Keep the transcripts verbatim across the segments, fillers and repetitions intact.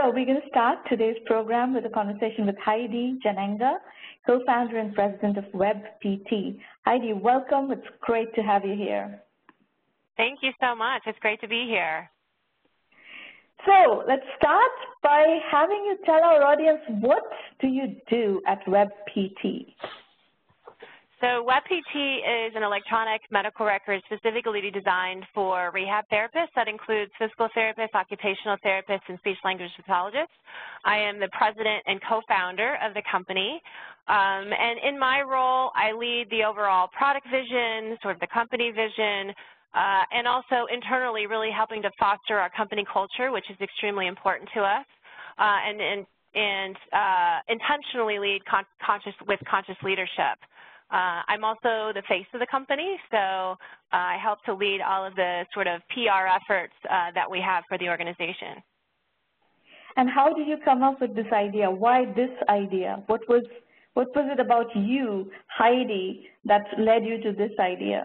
So we're going to start today's program with a conversation with Heidi Janenga, co-founder and president of WebPT. Heidi, welcome. It's great to have you here. Thank you so much. It's great to be here. So let's start by having you tell our audience, what do you do at WebPT? So WebPT is an electronic medical record specifically designed for rehab therapists. That includes physical therapists, occupational therapists, and speech-language pathologists. I am the president and co-founder of the company. Um, and in my role, I lead the overall product vision, sort of the company vision, uh, and also internally really helping to foster our company culture, which is extremely important to us, uh, and, and, and uh, intentionally lead con conscious, with conscious leadership. Uh, I'm also the face of the company, so uh, I help to lead all of the sort of P R efforts uh, that we have for the organization. And how did you come up with this idea? Why this idea? What was, what was it about you, Heidi, that led you to this idea?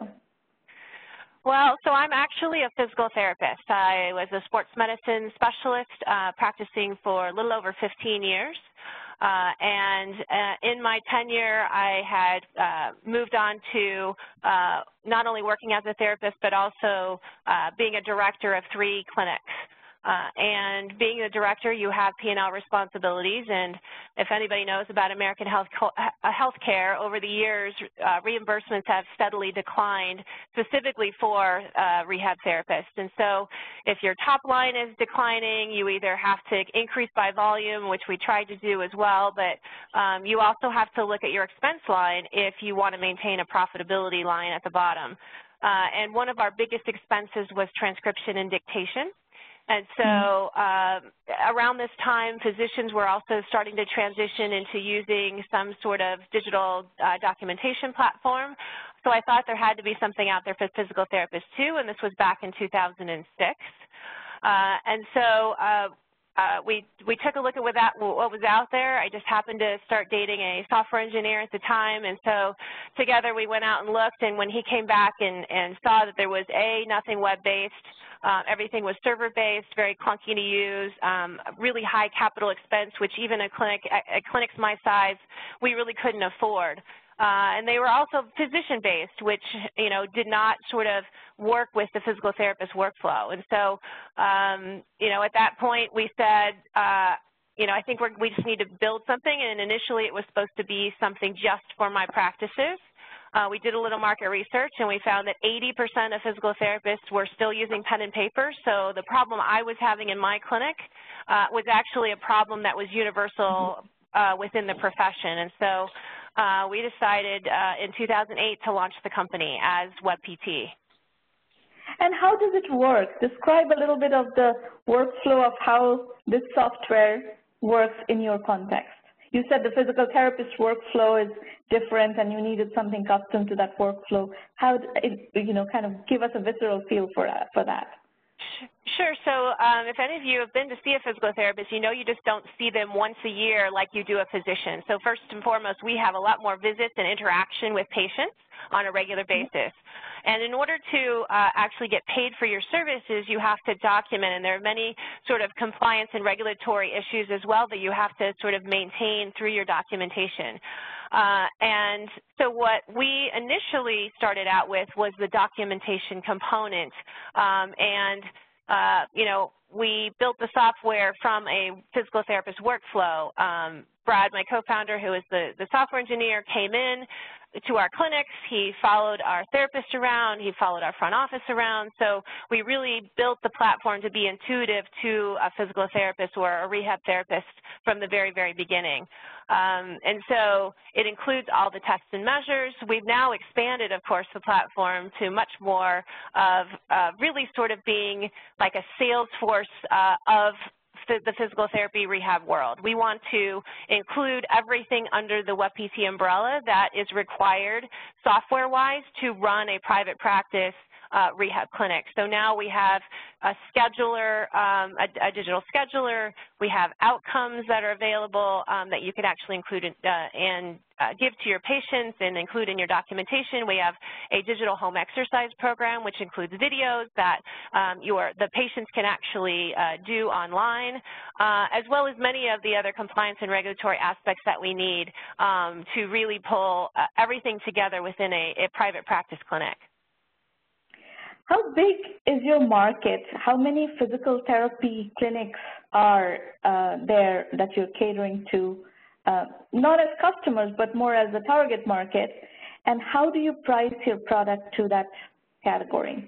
Well, so I'm actually a physical therapist. I was a sports medicine specialist uh, practicing for a little over fifteen years. Uh, and uh, in my tenure, I had uh, moved on to uh, not only working as a therapist, but also uh, being a director of three clinics. Uh, and being the director, you have P and L responsibilities, and if anybody knows about American health healthcare, over the years, uh, reimbursements have steadily declined, specifically for uh, rehab therapists. And so if your top line is declining, you either have to increase by volume, which we tried to do as well, but um, you also have to look at your expense line if you want to maintain a profitability line at the bottom. Uh, and one of our biggest expenses was transcription and dictation. And so uh, around this time, physicians were also starting to transition into using some sort of digital uh, documentation platform. So I thought there had to be something out there for physical therapists too, and this was back in two thousand six. Uh, and so uh, uh, we, we took a look at what, that, what was out there. I just happened to start dating a software engineer at the time, and so together we went out and looked, and when he came back and, and saw that there was A, nothing web-based, Uh, everything was server-based, very clunky to use, um, really high capital expense, which even a clinic, at, at clinics my size, we really couldn't afford. Uh, and they were also physician-based, which, you know, did not sort of work with the physical therapist workflow. And so, um, you know, at that point we said, uh, you know, I think we're, we just need to build something, and initially it was supposed to be something just for my practices. Uh, we did a little market research, and we found that eighty percent of physical therapists were still using pen and paper. So the problem I was having in my clinic uh, was actually a problem that was universal uh, within the profession. And so uh, we decided uh, in two thousand eight to launch the company as WebPT. And how does it work? Describe a little bit of the workflow of how this software works in your context. You said the physical therapist workflow is different and you needed something custom to that workflow. How, it, you know, kind of give us a visceral feel for that. For that. Sure. So um, if any of you have been to see a physical therapist, you know you just don't see them once a year like you do a physician. So first and foremost, we have a lot more visits and interaction with patients on a regular basis. And in order to uh, actually get paid for your services, you have to document, and there are many sort of compliance and regulatory issues as well that you have to sort of maintain through your documentation. Uh, and so what we initially started out with was the documentation component. Um, and, uh, you know, we built the software from a physical therapist workflow. Um, Brad, my co-founder, who is the, the software engineer, came in to our clinics. He followed our therapist around. He followed our front office around. So we really built the platform to be intuitive to a physical therapist or a rehab therapist from the very, very beginning. Um, and so it includes all the tests and measures. We've now expanded, of course, the platform to much more of uh, really sort of being like a sales force uh, of the physical therapy rehab world. We want to include everything under the WebPT umbrella that is required software-wise to run a private practice uh, rehab clinics. So now we have a scheduler, um, a, a digital scheduler. We have outcomes that are available um, that you can actually include in, uh, and uh, give to your patients and include in your documentation. We have a digital home exercise program, which includes videos that um, your, the patients can actually uh, do online, uh, as well as many of the other compliance and regulatory aspects that we need um, to really pull uh, everything together within a, a private practice clinic. How big is your market? How many physical therapy clinics are uh, there that you're catering to, uh, not as customers, but more as a target market? And how do you price your product to that category?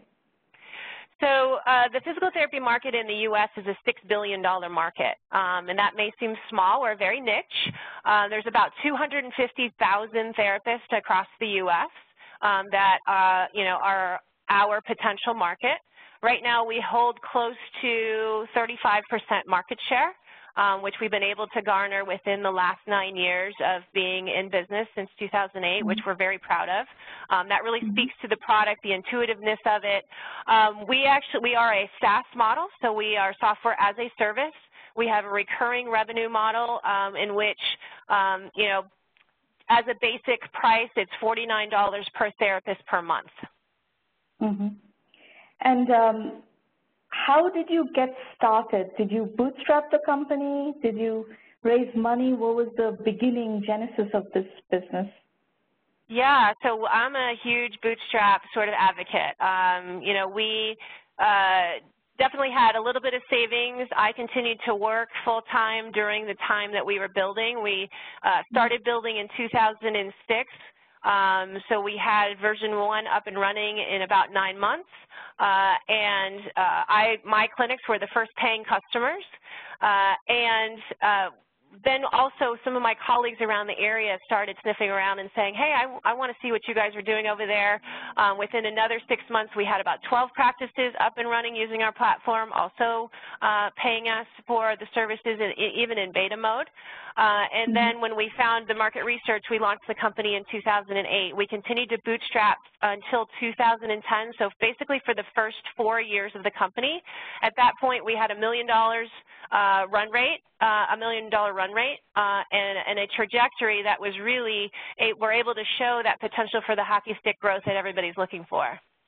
So uh, the physical therapy market in the U S is a six billion dollar market, um, and that may seem small or very niche. Uh, there's about two hundred fifty thousand therapists across the U S um, that uh, you know, are our potential market. Right now we hold close to thirty-five percent market share, um, which we've been able to garner within the last nine years of being in business since two thousand eight, mm-hmm. which we're very proud of. Um, that really mm-hmm. speaks to the product, the intuitiveness of it. Um, we actually, we are a SaaS model, so we are software as a service. We have a recurring revenue model um, in which, um, you know, as a basic price, it's forty-nine dollars per therapist per month. Mm-hmm. And um, how did you get started? Did you bootstrap the company? Did you raise money? What was the beginning genesis of this business? Yeah, so I'm a huge bootstrap sort of advocate. Um, you know, we uh, definitely had a little bit of savings. I continued to work full-time during the time that we were building. We uh, started building in two thousand six. Um, so we had version one up and running in about nine months, uh, and uh, I, my clinics were the first paying customers, uh, and uh, then also some of my colleagues around the area started sniffing around and saying, hey, I, I want to see what you guys are doing over there. Um, within another six months, we had about twelve practices up and running using our platform, also uh, paying us for the services, in, even in beta mode. Uh, and mm-hmm. then when we found the market research, we launched the company in two thousand eight. We continued to bootstrap until two thousand ten, so basically for the first four years of the company. At that point, we had a million dollars uh, run rate, uh, a million dollar run rate, uh, and, and a trajectory that was really, a, we're able to show that potential for the hockey stick growth that everybody's looking for.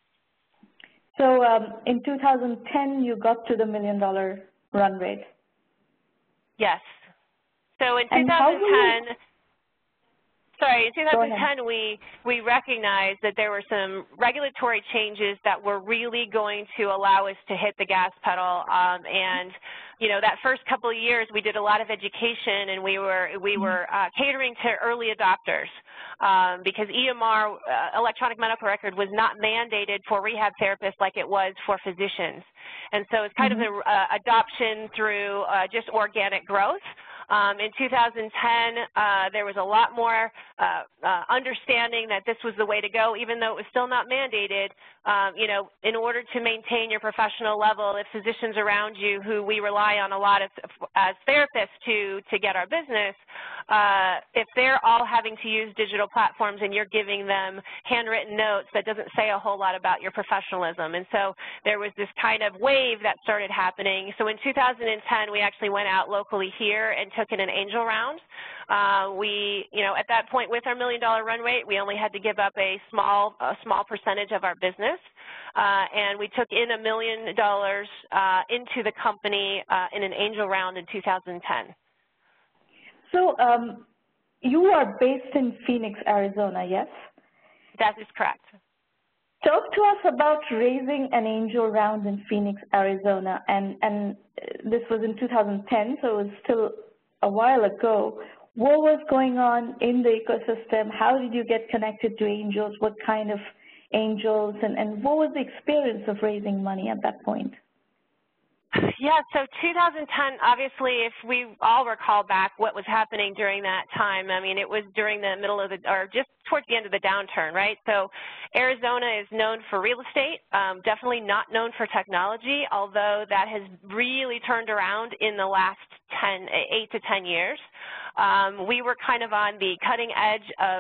So um, in two thousand ten, you got to the million dollar run rate? Yes. So in two thousand ten, sorry, in two thousand ten, we, we recognized that there were some regulatory changes that were really going to allow us to hit the gas pedal. Um, and, you know, that first couple of years, we did a lot of education, and we were, we were uh, catering to early adopters um, because E M R, uh, electronic medical record, was not mandated for rehab therapists like it was for physicians. And so it's kind mm-hmm. of the uh, adoption through uh, just organic growth. Um, in two thousand ten, uh, there was a lot more uh, uh, understanding that this was the way to go, even though it was still not mandated. Um, you know, in order to maintain your professional level, if physicians around you, who we rely on a lot as, as therapists to, to get our business, uh, if they're all having to use digital platforms and you're giving them handwritten notes, that doesn't say a whole lot about your professionalism. And so there was this kind of wave that started happening. So in two thousand ten, we actually went out locally here and took in an angel round. Uh, we, you know, at that point with our million dollar run rate, we only had to give up a small, a small percentage of our business. Uh, and we took in a million dollars uh, into the company uh, in an angel round in two thousand ten. So um, you are based in Phoenix, Arizona, yes? That is correct. Talk to us about raising an angel round in Phoenix, Arizona, and, and this was in two thousand ten, so it was still a while ago. What was going on in the ecosystem? How did you get connected to angels? What kind of angels? And, and what was the experience of raising money at that point? Yeah, so two thousand ten, obviously, if we all recall back what was happening during that time, I mean, it was during the middle of the, or just towards the end of the downturn, right? So Arizona is known for real estate, um, definitely not known for technology, although that has really turned around in the last ten, eight to ten years. Um, we were kind of on the cutting edge of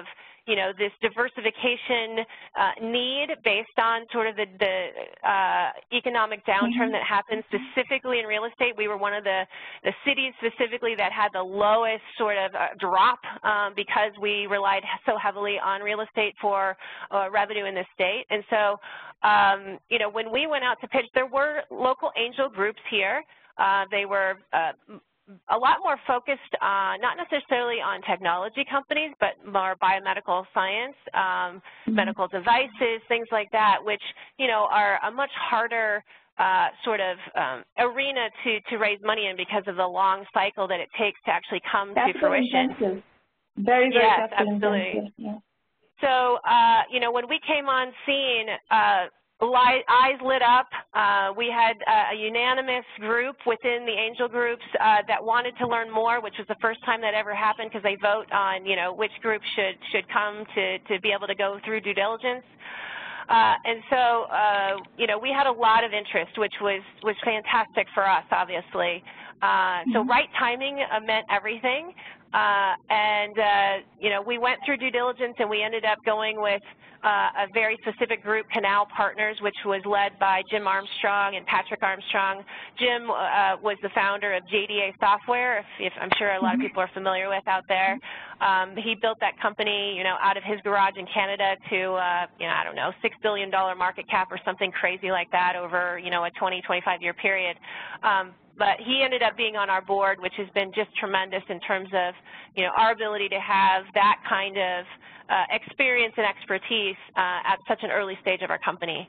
you know, this diversification uh, need based on sort of the, the uh, economic downturn that happened specifically in real estate. We were one of the, the cities specifically that had the lowest sort of uh, drop um, because we relied so heavily on real estate for uh, revenue in the state. And so, um, you know, when we went out to pitch, there were local angel groups here. Uh, they were uh, a lot more focused on, not necessarily on technology companies, but more biomedical science, um, mm-hmm. medical devices, things like that, which, you know, are a much harder uh, sort of um, arena to, to raise money in because of the long cycle that it takes to actually come Capital to fruition. Intensive. Very, very yes, capital absolutely. intensive. Yeah. So, uh, you know, when we came on scene, uh, eyes lit up. Uh, we had uh, a unanimous group within the angel groups uh, that wanted to learn more, which was the first time that ever happened because they vote on, you know, which group should should come to to be able to go through due diligence. Uh, and so, uh, you know, we had a lot of interest, which was was fantastic for us, obviously. Uh, so right timing uh, meant everything. Uh, and, uh, you know, we went through due diligence and we ended up going with uh, a very specific group, Canal Partners, which was led by Jim Armstrong and Patrick Armstrong. Jim uh, was the founder of J D A Software, if, if I'm sure a lot of people are familiar with out there. Um, he built that company, you know, out of his garage in Canada to, uh, you know, I don't know, six billion dollar market cap or something crazy like that over, you know, a twenty, twenty-five year period. Um, But he ended up being on our board, which has been just tremendous in terms of, you know, our ability to have that kind of uh, experience and expertise uh, at such an early stage of our company.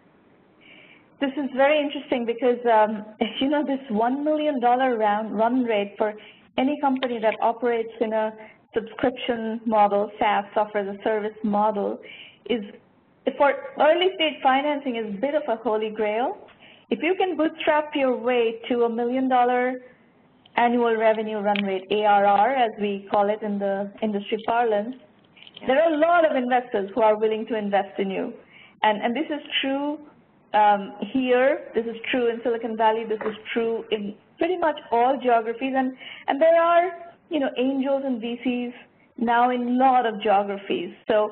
This is very interesting because, um, you know, this one million dollar round run rate for any company that operates in a subscription model, SaaS, software as a service model, is, for early stage financing, is a bit of a holy grail. If you can bootstrap your way to a million dollar annual revenue run rate, A R R, as we call it in the industry parlance, yeah. there are a lot of investors who are willing to invest in you. And, and this is true um, here, this is true in Silicon Valley, this is true in pretty much all geographies. And, and there are, you know, angels and V Cs now in a lot of geographies. So,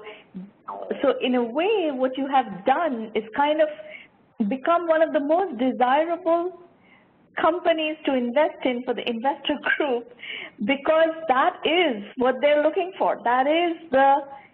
so in a way, what you have done is kind of become one of the most desirable companies to invest in for the investor group, because that is what they're looking for. That is the,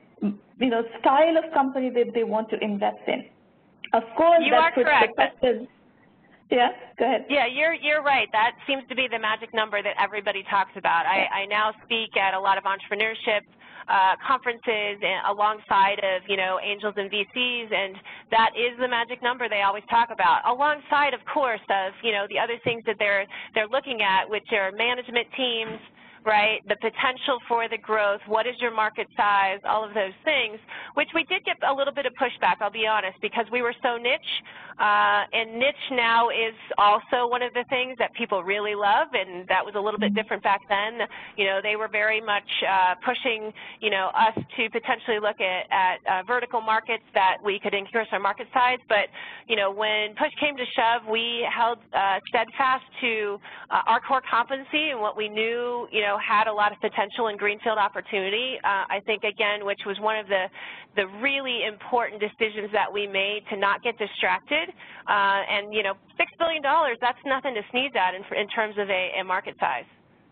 you know, style of company that they want to invest in. Of course, you that are puts correct. the question. Yeah, go ahead. Yeah, you're you're right. That seems to be the magic number that everybody talks about. I, I now speak at a lot of entrepreneurship Uh, conferences and alongside of, you know, angels and V Cs, and that is the magic number they always talk about, alongside, of course, of, you know, the other things that they're they're looking at, which are management teams, right, the potential for the growth, what is your market size, all of those things, which we did get a little bit of pushback, I'll be honest, because we were so niche, uh, and niche now is also one of the things that people really love, and that was a little bit different back then. You know, they were very much uh, pushing, you know, us to potentially look at, at uh, vertical markets that we could increase our market size, but, you know, when push came to shove, we held uh, steadfast to uh, our core competency and what we knew, you know, had a lot of potential in greenfield opportunity. Uh, I think, again, which was one of the, the really important decisions that we made to not get distracted. Uh, and, you know, six billion dollars, that's nothing to sneeze at in, in terms of a, a market size.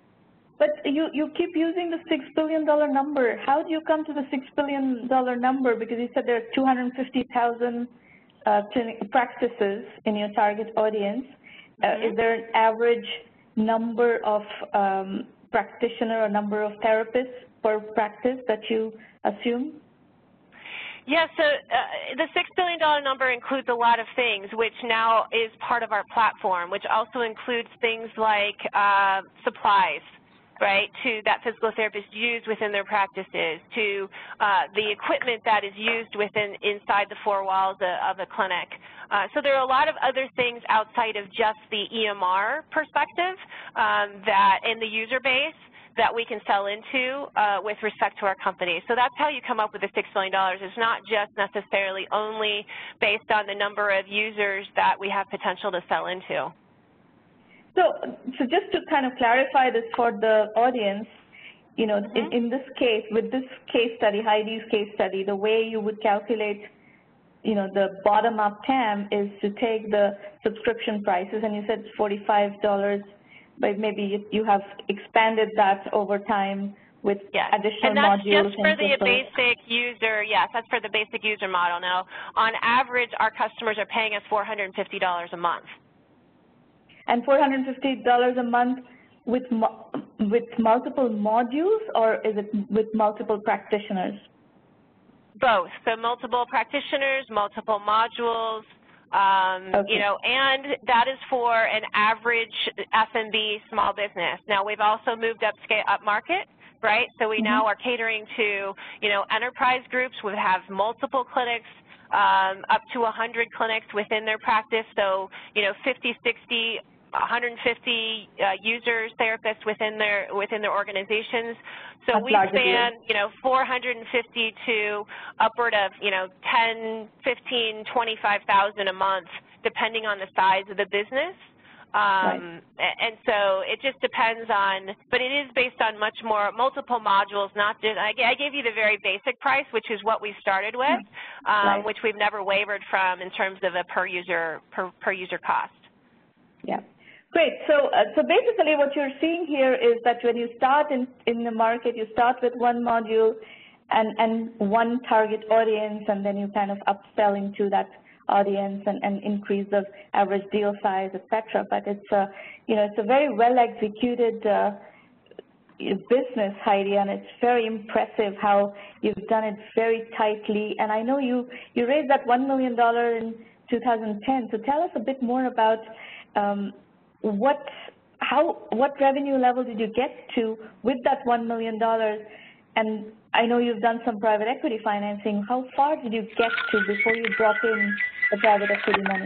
But you, you keep using the six billion dollar number. How do you come to the six billion dollar number? Because you said there are two hundred fifty thousand uh, practices in your target audience. Uh, mm-hmm. Is there an average number of um, practitioner or number of therapists per practice that you assume? Yeah, so uh, the six billion dollar number includes a lot of things, which now is part of our platform, which also includes things like uh, supplies, right, to that physical therapist use within their practices, to uh, the equipment that is used within inside the four walls of, of a clinic. Uh, so there are a lot of other things outside of just the E M R perspective um, that in the user base that we can sell into uh, with respect to our company. So that's how you come up with the six billion dollars. It's not just necessarily only based on the number of users that we have potential to sell into. So, so just to kind of clarify this for the audience, you know, Mm-hmm. in, in this case, with this case study, Heidi's case study, the way you would calculate, you know, the bottom-up T A M is to take the subscription prices, and you said forty-five dollars, but maybe you, you have expanded that over time with yes. additional and that's modules. just for and the so basic user, yes, that's for the basic user model. Now, on average, our customers are paying us four hundred fifty dollars a month. And four hundred fifty dollars a month with, with multiple modules, or is it with multiple practitioners? Both, so multiple practitioners, multiple modules, um, okay. you know, and that is for an average S M B small business. Now, we've also moved up scale, up market, right? So we mm-hmm. now are catering to, you know, enterprise groups. We have multiple clinics, um, up to one hundred clinics within their practice. So, you know, fifty, sixty, one hundred fifty uh, users, therapists within their within their organizations. So That's we span, you know, four hundred fifty to upward of, you know, ten, fifteen, twenty-five thousand a month, depending on the size of the business. Um, right. And so it just depends on, but it is based on much more, multiple modules, not just, I gave you the very basic price, which is what we started with, um, right. which we've never wavered from in terms of a per user, per, per user cost. Yeah. Great. So, uh, so basically what you're seeing here is that when you start in, in the market, you start with one module and, and one target audience, and then you kind of upsell into that audience and, and increase the average deal size, et cetera. But it's a, you know, it's a very well executed uh, business, Heidi, and it's very impressive how you've done it very tightly. And I know you, you raised that one million dollars in two thousand ten. So tell us a bit more about um, what, how, what revenue level did you get to with that one million dollars? And I know you've done some private equity financing. How far did you get to before you brought in the private equity money?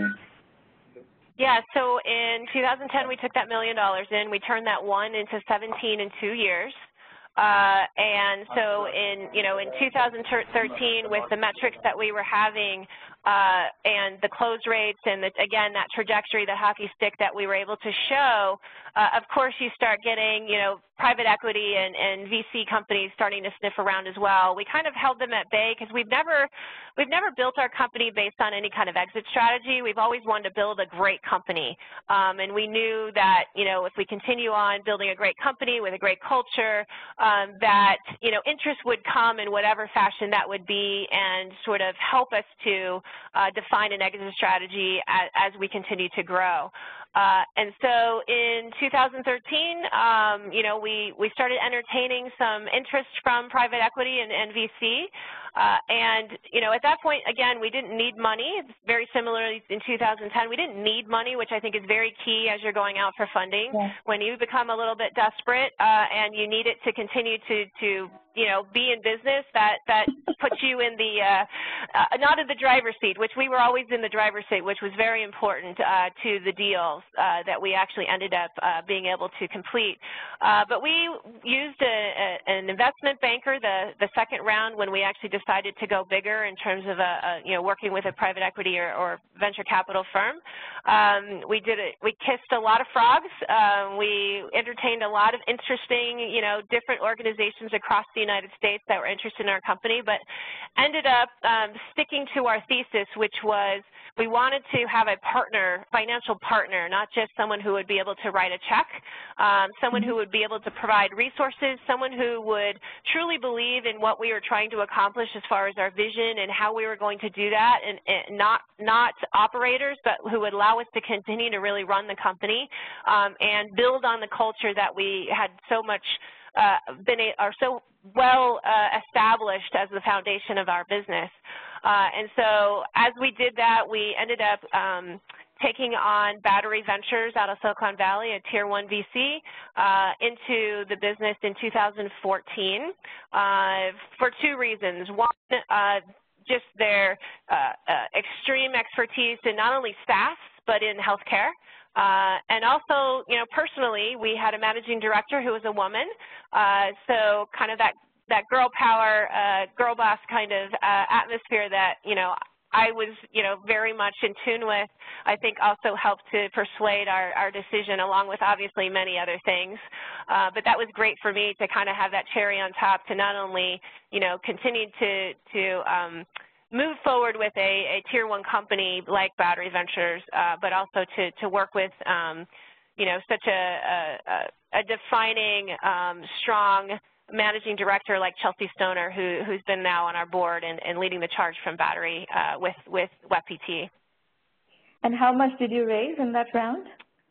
Yeah, so in two thousand ten, we took that million dollars in. We turned that one into seventeen in two years. Uh, and so in, you know, in two thousand thirteen, with the metrics that we were having uh, and the close rates and, the, again, that trajectory, the hockey stick that we were able to show, uh, of course you start getting, you know, private equity and, and V C companies starting to sniff around as well. We kind of held them at bay because we've never, we've never built our company based on any kind of exit strategy. We've always wanted to build a great company. Um, and we knew that, you know, if we continue on building a great company with a great culture, um, that, you know, interest would come in whatever fashion that would be and sort of help us to uh, define an exit strategy as, as we continue to grow. Uh, and so in two thousand thirteen, um, you know, we, we started entertaining some interest from private equity and, and V C. Uh, and, you know, at that point, again, we didn't need money. It's very similarly in two thousand ten. We didn't need money, which I think is very key as you're going out for funding. Yeah. When you become a little bit desperate uh, and you need it to continue to, to, you know, be in business, that, that puts you in the, uh, uh, not in the driver's seat, which we were always in the driver's seat, which was very important uh, to the deals uh, that we actually ended up uh, being able to complete. Uh, but we used a, a, an investment banker the, the second round when we actually decided to go bigger in terms of, a, a, you know, working with a private equity or, or venture capital firm. Um, we did it, we kissed a lot of frogs. Um, we entertained a lot of interesting, you know, different organizations across the United States that were interested in our company, but ended up um, sticking to our thesis, which was we wanted to have a partner, financial partner, not just someone who would be able to write a check, um, someone who would be able to provide resources, someone who would truly believe in what we were trying to accomplish as far as our vision and how we were going to do that, and, and not, not operators, but who would allow us to continue to really run the company um, and build on the culture that we had so much uh, been, a, or so well uh, established as the foundation of our business. Uh, and so as we did that, we ended up um, taking on Battery Ventures out of Silicon Valley, a tier one V C, uh, into the business in two thousand fourteen uh, for two reasons. One, uh, just their uh, uh, extreme expertise in not only SaaS, but in healthcare. Uh, and also, you know, personally, we had a managing director who was a woman, uh, so kind of that, that girl power, uh, girl boss kind of uh, atmosphere that, you know, I was, you know, very much in tune with, I think also helped to persuade our, our decision, along with obviously many other things. Uh, but that was great for me to kind of have that cherry on top to not only, you know, continue to, to um, move forward with a, a tier one company like Battery Ventures, uh, but also to, to work with, um, you know, such a, a, a defining, um, strong managing director like Chelsea Stoner, who, who's been now on our board and, and leading the charge from Battery uh, with, with W E P T. And how much did you raise in that round?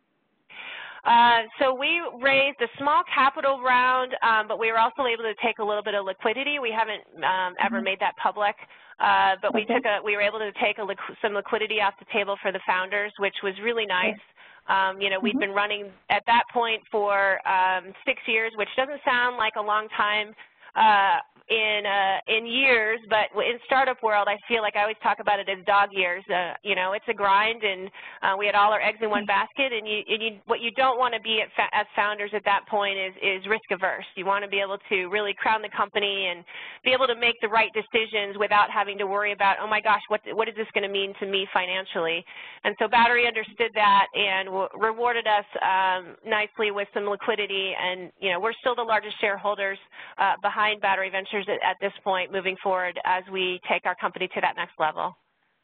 Uh, so we raised a small capital round, um, but we were also able to take a little bit of liquidity. We haven't um, ever mm-hmm. made that public, uh, but okay. we took a, we were able to take a, some liquidity off the table for the founders, which was really nice. Um, you know, mm-hmm. we'd been running at that point for um, six years, which doesn't sound like a long time uh, in uh, in years, but in startup world, I feel like I always talk about it as dog years. Uh, you know, it's a grind, and uh, we had all our eggs in one basket. And you, and you what you don't want to be at fa as founders at that point is is risk averse. You want to be able to really crown the company and be able to make the right decisions without having to worry about, oh my gosh, what what is this going to mean to me financially? And so Battery understood that and w rewarded us um, nicely with some liquidity. And you know, we're still the largest shareholders uh, behind Battery Ventures at, at this point, moving forward as we take our company to that next level.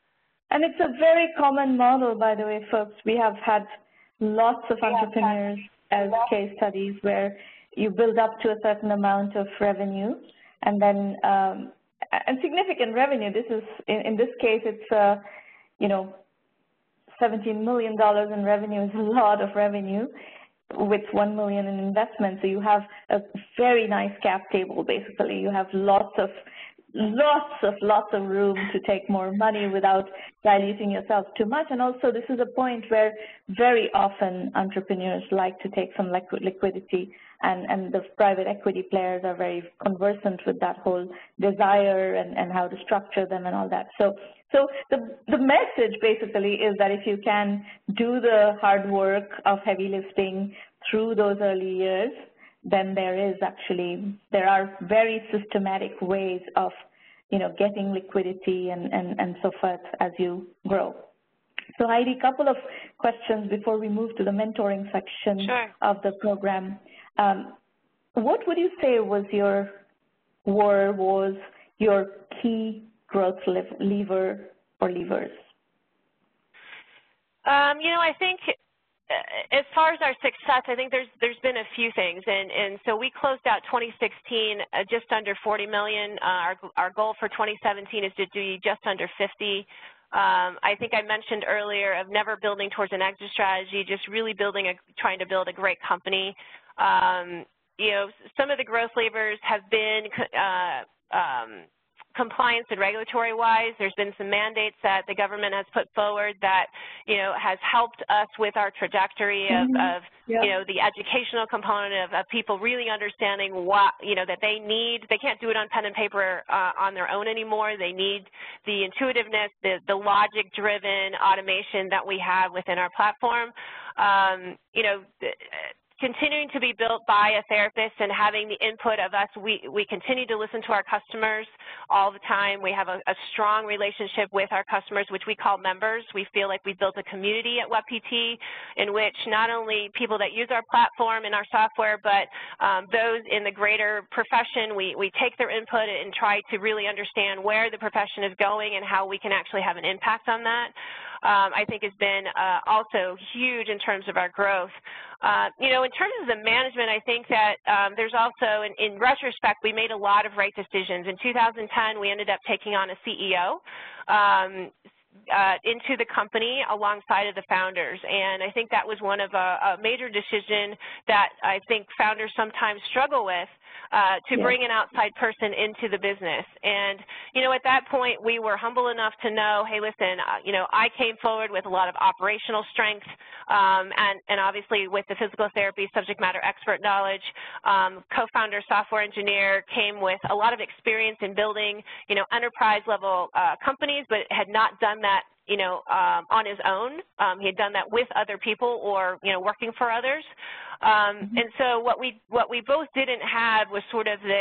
And it's a very common model, by the way, folks. We have had lots of entrepreneurs as case studies where you build up to a certain amount of revenue, and then um, and significant revenue. This is in, in this case, it's uh, you know, seventeen million dollars in revenue is a lot of revenue, with one million in investment. So you have a very nice cap table, basically. You have lots of, lots of, lots of room to take more money without diluting yourself too much. And also this is a point where very often entrepreneurs like to take some liquid liquidity, and, and the private equity players are very conversant with that whole desire and, and how to structure them and all that. So So the, the message basically is that if you can do the hard work of heavy lifting through those early years, then there is actually, there are very systematic ways of, you know, getting liquidity and, and, and so forth as you grow. So Heidi, a couple of questions before we move to the mentoring section sure. of the program. Um, what would you say was your, were, was your key growth lever or levers? Um, you know, I think as far as our success, I think there's there's been a few things, and and so we closed out twenty sixteen uh, just under forty million. Uh, our our goal for twenty seventeen is to do just under fifty. Um, I think I mentioned earlier of never building towards an exit strategy, just really building a trying to build a great company. Um, you know, some of the growth levers have been uh, um, compliance and regulatory-wise. There's been some mandates that the government has put forward that, you know, has helped us with our trajectory of, mm-hmm. of yeah. you know, the educational component of, of people really understanding what, you know, that they need. They can't do it on pen and paper uh, on their own anymore. They need the intuitiveness, the, the logic-driven automation that we have within our platform. Um, you know, continuing to be built by a therapist and having the input of us, we, we continue to listen to our customers all the time. We have a, a strong relationship with our customers, which we call members. We feel like we've built a community at W E P T in which not only people that use our platform and our software, but um, those in the greater profession, we, we take their input and try to really understand where the profession is going and how we can actually have an impact on that. Um, I think has been uh, also huge in terms of our growth. Uh, you know, in terms of the management, I think that um, there's also, in, in retrospect, we made a lot of right decisions. In two thousand ten, we ended up taking on a C E O um, uh, into the company alongside of the founders, and I think that was one of a, a major decision that I think founders sometimes struggle with. Uh, to yeah. bring an outside person into the business. And, you know, at that point, we were humble enough to know, hey, listen, uh, you know, I came forward with a lot of operational strength um, and, and obviously with the physical therapy subject matter expert knowledge. Um, co-founder, software engineer, came with a lot of experience in building, you know, enterprise-level uh, companies, but had not done that, you know, um, on his own. Um, he had done that with other people or, you know, working for others. Um, and so what we what we both didn't have was sort of this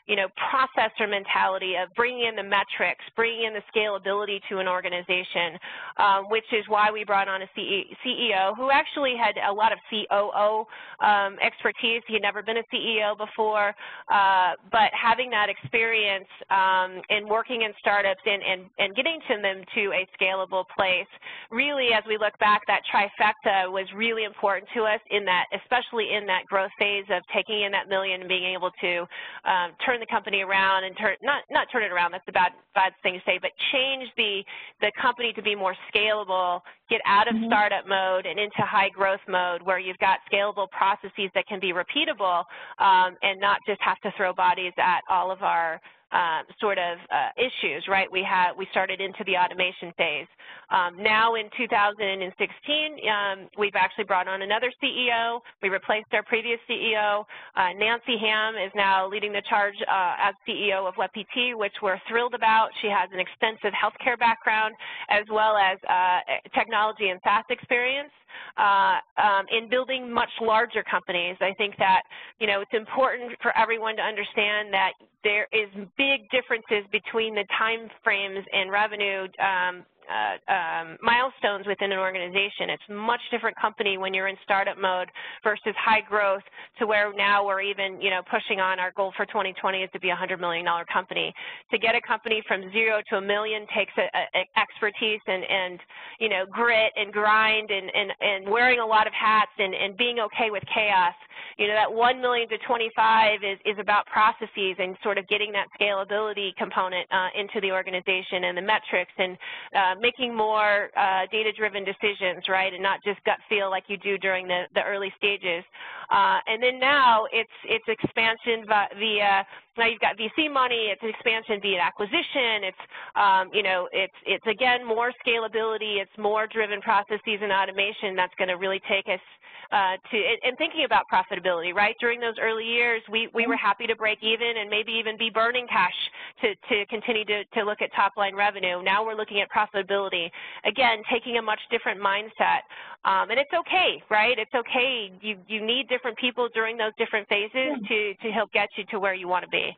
you know, processor mentality of bringing in the metrics, bringing in the scalability to an organization, um, which is why we brought on a C E O who actually had a lot of C O O um, expertise. He had never been a C E O before, uh, but having that experience um, in working in startups and, and, and getting to them to a scalable place, really, as we look back, that trifecta was really important to us in that, especially in that growth phase of taking in that million and being able to um, turn the company around and turn, not, not turn it around, that's a bad, bad thing to say, but change the, the company to be more scalable, get out of mm-hmm. startup mode and into high growth mode where you've got scalable processes that can be repeatable um, and not just have to throw bodies at all of our Um, sort of uh, issues, right? We had we started into the automation phase. Um, now in two thousand sixteen, um, we've actually brought on another C E O. We replaced our previous C E O. Uh, Nancy Ham is now leading the charge uh, as C E O of WebPT, which we're thrilled about. She has an extensive healthcare background as well as uh, technology and SaaS experience. Uh, um, in building much larger companies. I think that, you know, it's important for everyone to understand that there is big differences between the time frames and revenue um, uh, um, milestones within an organization. It's a much different company when you're in startup mode versus high growth to where now we're even, you know, pushing on our goal for twenty twenty is to be a one hundred million dollar company. To get a company from zero to a million takes a, a expertise and, and, you know, grit and grind and, and, and wearing a lot of hats and, and being okay with chaos. You know, that one million to twenty-five is, is about processes and sort of getting that scalability component uh, into the organization and the metrics and uh, making more uh, data-driven decisions, right, and not just gut feel like you do during the, the early stages. Uh, and then now it's, it's expansion via, now you've got V C money, it's expansion via acquisition, it's, um, you know, it's, it's again more scalability, it's more driven processes and automation that's going to really take us Uh, to and thinking about profitability, right? During those early years, we, we were happy to break even and maybe even be burning cash to, to continue to, to look at top-line revenue. Now we're looking at profitability. Again, taking a much different mindset. Um, and it's okay, right? It's okay. You, you need different people during those different phases to, to help get you to where you want to be.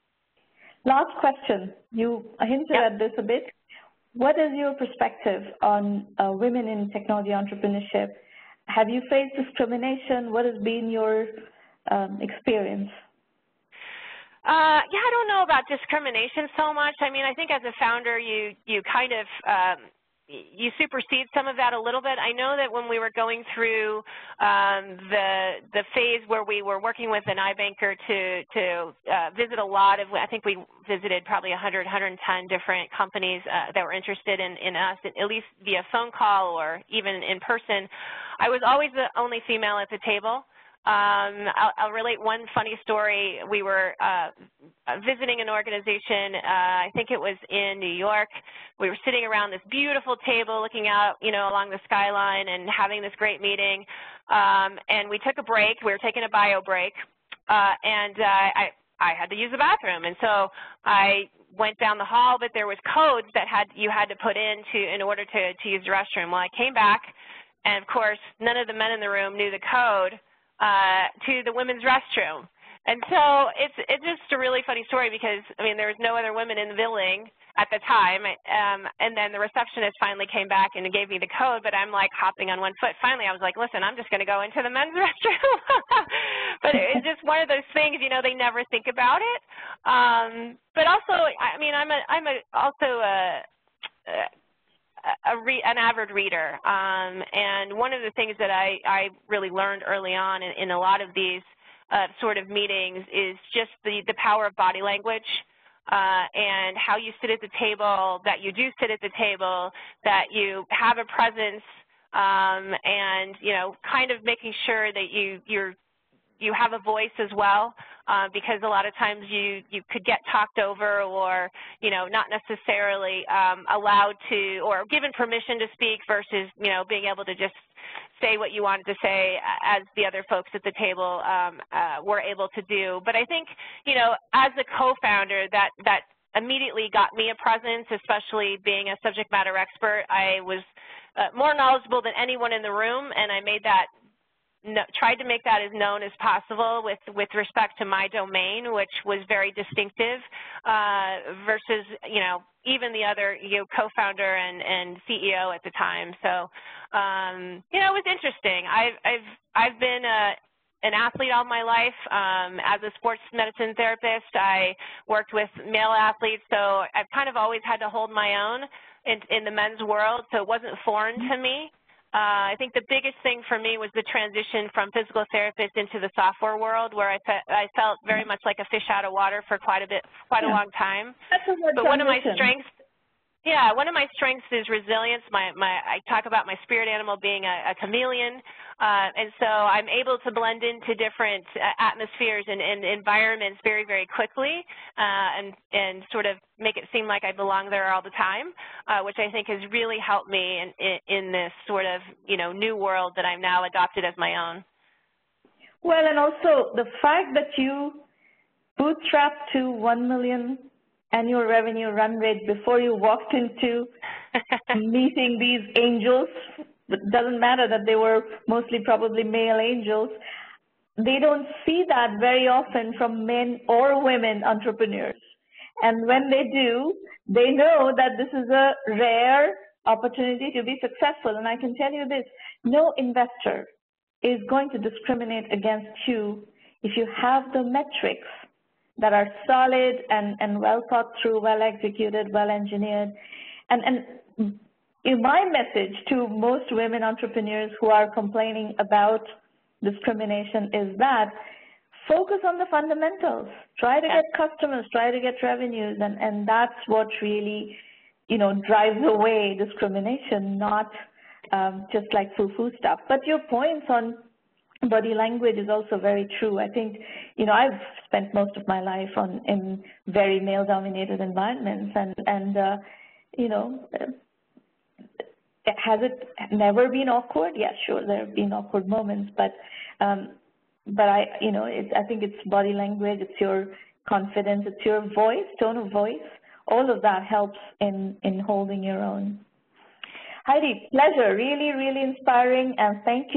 Last question. You hinted yep. at this a bit. What is your perspective on uh, women in technology entrepreneurship? Have you faced discrimination? What has been your um, experience? Uh, yeah, I don't know about discrimination so much. I mean, I think as a founder, you you kind of um, you supersede some of that a little bit. I know that when we were going through um, the the phase where we were working with an iBanker to to uh, visit a lot of, I think we visited probably one hundred, one hundred ten different companies uh, that were interested in, in us, at least via phone call or even in person. I was always the only female at the table. Um, I'll, I'll relate one funny story. We were uh, visiting an organization, uh, I think it was in New York. We were sitting around this beautiful table looking out, you know, along the skyline and having this great meeting. Um, and we took a break. We were taking a bio break. Uh, and uh, I, I had to use the bathroom. And so I went down the hall, but there was codes that had you had to put in to, in order to, to use the restroom. Well, I came back, and, of course, none of the men in the room knew the code uh, to the women's restroom. And so it's, it's just a really funny story because, I mean, there was no other women in the building at the time. Um, and then the receptionist finally came back and gave me the code, but I'm, like, hopping on one foot. Finally, I was like, listen, I'm just going to go into the men's restroom. But it's just one of those things, you know, they never think about it. Um, but also, I mean, I'm, a, I'm a, also a, a A re an avid reader, um, and one of the things that I, I really learned early on in, in a lot of these uh, sort of meetings is just the, the power of body language uh, and how you sit at the table, that you do sit at the table, that you have a presence, um, and, you know, kind of making sure that you, you're you have a voice as well, uh, because a lot of times you, you could get talked over or, you know, not necessarily um, allowed to or given permission to speak versus, you know, being able to just say what you wanted to say as the other folks at the table um, uh, were able to do. But I think, you know, as a co-founder, that, that immediately got me a presence, especially being a subject matter expert. I was uh, more knowledgeable than anyone in the room, and I made that no, tried to make that as known as possible with, with respect to my domain, which was very distinctive uh, versus, you know, even the other, you know, co-founder and, and C E O at the time. So, um, you know, it was interesting. I've, I've, I've been a, an athlete all my life. Um, as a sports medicine therapist, I worked with male athletes, so I've kind of always had to hold my own in, in the men's world, so it wasn't foreign to me. Uh, I think the biggest thing for me was the transition from physical therapist into the software world, where I, fe I felt very much like a fish out of water for quite a bit, quite yeah. a long time. That's a good but transition. One of my strengths, yeah, one of my strengths is resilience. My, my, I talk about my spirit animal being a, a chameleon, uh, and so I'm able to blend into different uh, atmospheres and, and environments very, very quickly, uh, and, and sort of make it seem like I belong there all the time, uh, which I think has really helped me in, in, in this sort of, you know, new world that I've now adopted as my own. Well, and also the fact that you bootstrapped to one million annual revenue run rate before you walked into meeting these angels, it doesn't matter that they were mostly probably male angels, they don't see that very often from men or women entrepreneurs. And when they do, they know that this is a rare opportunity to be successful. And I can tell you this, no investor is going to discriminate against you if you have the metrics that are solid and, and well thought through, well executed, well engineered. And, and in my message to most women entrepreneurs who are complaining about discrimination is that focus on the fundamentals. Try to get customers, try to get revenues, and, and that's what really, you know, drives away discrimination, not um, just like foo-foo stuff. But your points on body language is also very true. I think, you know, I've spent most of my life on in very male-dominated environments, and and uh, you know, has it never been awkward? Yes, sure, there have been awkward moments, but um, but I, you know, it's, I think it's body language, it's your confidence, it's your voice, tone of voice. All of that helps in in holding your own. Heidi, pleasure, really, really inspiring, and thank you.